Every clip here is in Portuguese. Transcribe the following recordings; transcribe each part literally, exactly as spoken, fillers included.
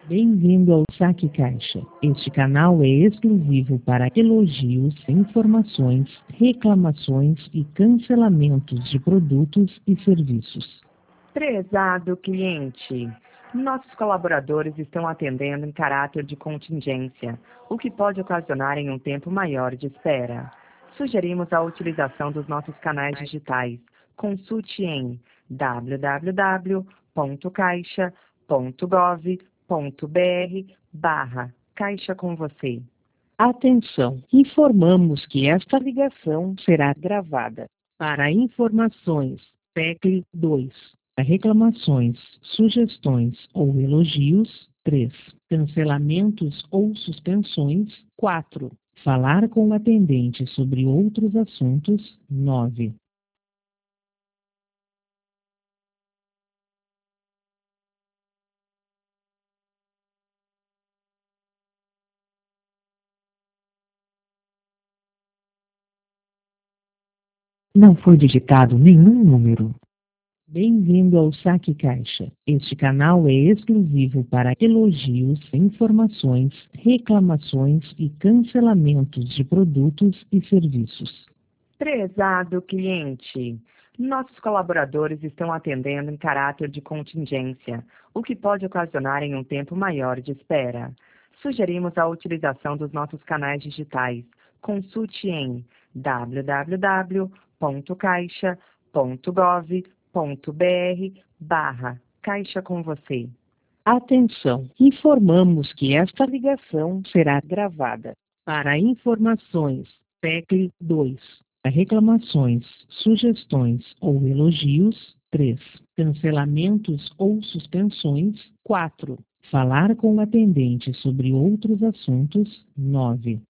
Bem-vindo ao Saque Caixa. Este canal é exclusivo para elogios, informações, reclamações e cancelamentos de produtos e serviços. Prezado cliente, nossos colaboradores estão atendendo em caráter de contingência, o que pode ocasionar em um tempo maior de espera. Sugerimos a utilização dos nossos canais digitais. Consulte em w w w ponto caixa ponto gov ponto br barra Caixa com você. Atenção! Informamos que esta ligação será gravada. Para informações, tecle dois. Reclamações, sugestões ou elogios, três. Cancelamentos ou suspensões, quatro. Falar com o atendente sobre outros assuntos, nove. Não foi digitado nenhum número. Bem-vindo ao Saque Caixa. Este canal é exclusivo para elogios, informações, reclamações e cancelamentos de produtos e serviços. Prezado cliente, nossos colaboradores estão atendendo em caráter de contingência, o que pode ocasionar em um tempo maior de espera. Sugerimos a utilização dos nossos canais digitais. Consulte em w w w ponto caixa ponto gov ponto br barra Caixa com você. Atenção! Informamos que esta ligação será gravada. Para informações, tecle dois. Reclamações, sugestões ou elogios, três. Cancelamentos ou suspensões, quatro. Falar com o atendente sobre outros assuntos, nove.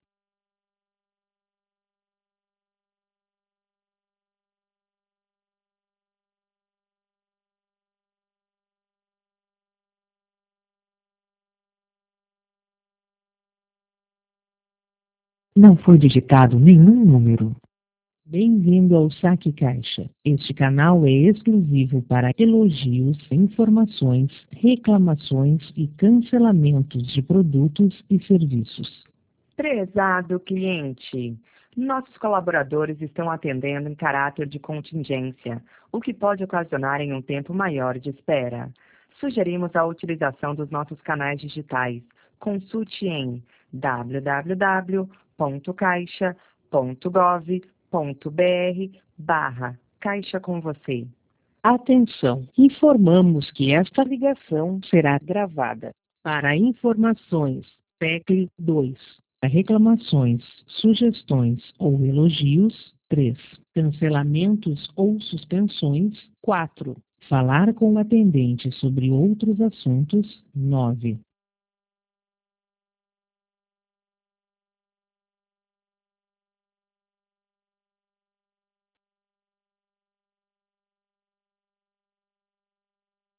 Não foi digitado nenhum número. Bem-vindo ao Saque Caixa. Este canal é exclusivo para elogios, informações, reclamações e cancelamentos de produtos e serviços. Prezado cliente, nossos colaboradores estão atendendo em caráter de contingência, o que pode ocasionar em um tempo maior de espera. Sugerimos a utilização dos nossos canais digitais. Consulte em w w w ponto caixa ponto gov ponto br barra Caixa com você. Atenção! Informamos que esta ligação será gravada. Para informações, tecle dois. Reclamações, sugestões ou elogios, três. Cancelamentos ou suspensões, quatro. Falar com o atendente sobre outros assuntos, nove.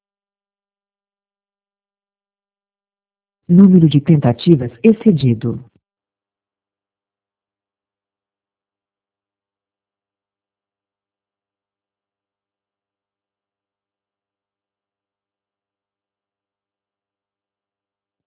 Número de tentativas excedido.